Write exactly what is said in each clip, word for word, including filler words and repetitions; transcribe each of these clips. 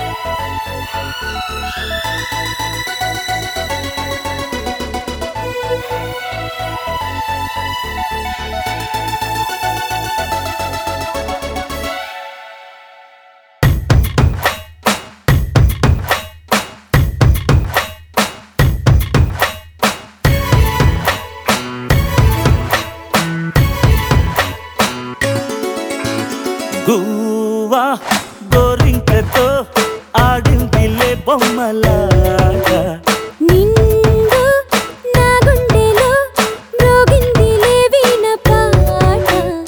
గువ్వా గోరింకతో ఆడిందిలే బొమ్మలాగా నిండు నా గుండెలో మ్రోగిందిలే వీణ పాట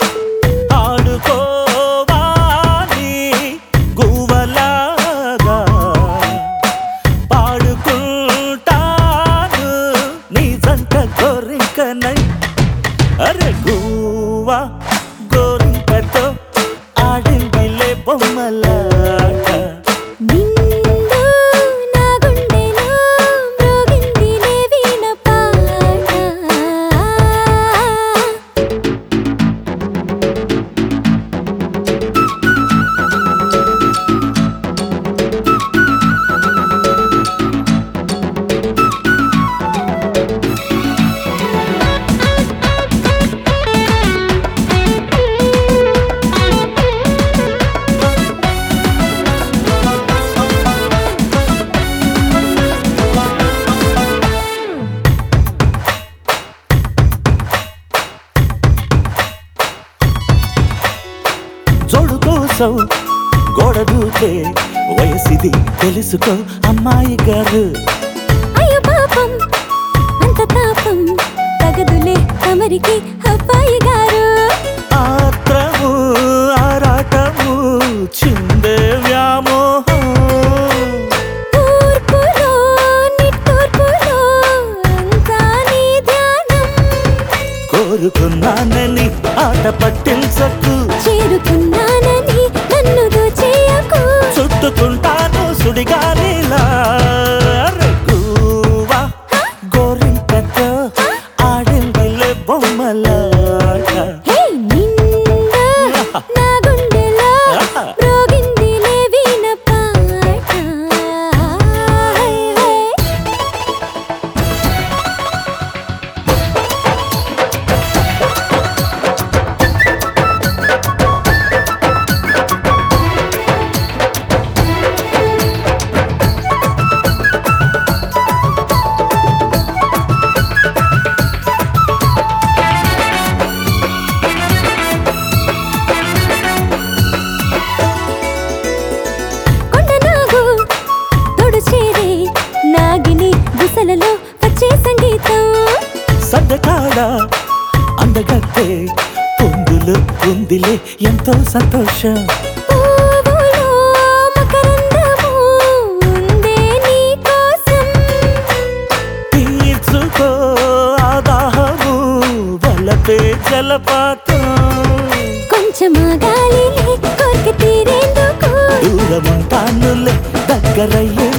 ఆడుకోవాలి గువ్వలాగా పాడుకుంటాను నీ జంట గోరింకనై అరే గువ్వా గోరింకతో ఆడిందిలే బొమ్మలాగా నిండు నా గుండెలో మ్రోగిందిలే వీణ పాట జోడు కోసం గోడ దూకే వయసిది తెలుసుకో అమ్మాయి గారు అయ్యో పాపం అంత తాపం తగదులే తమరికి అబ్బాయి గారు ఆత్రము ఆరాటము చిందే వ్యామోహం తూర్పులో నిట్టూర్పులో అంతా నీ ధ్యానం కోరుకున్నానని ఆట పట్టించకు చేరుకున్నానని నన్ను దోచేయకు చుట్టుకుంటాను సుడిగాలిలా గువ్వా గోరింకతో ఆడిందిలే బొమ్మలాగా హే నిండు నా గుండెలో మ్రోగిందిలే వీణ పాట హే హే కొండనాగు తోడు చేరే నాగిని గుసలలో వచ్చే సంగీతం సడ్డకాడ అందగత్తే పొందులు ఉందిలే ఎంతో సంతోషం పువ్వులో మకరందము ఉందే నీ కోసం తీర్చుకో ఆదాహము వలపే జలపాతం కొంచెమా గాలిలే కోరిక తీరేందుకు దూరముంటానులే దగ్గరయ్యే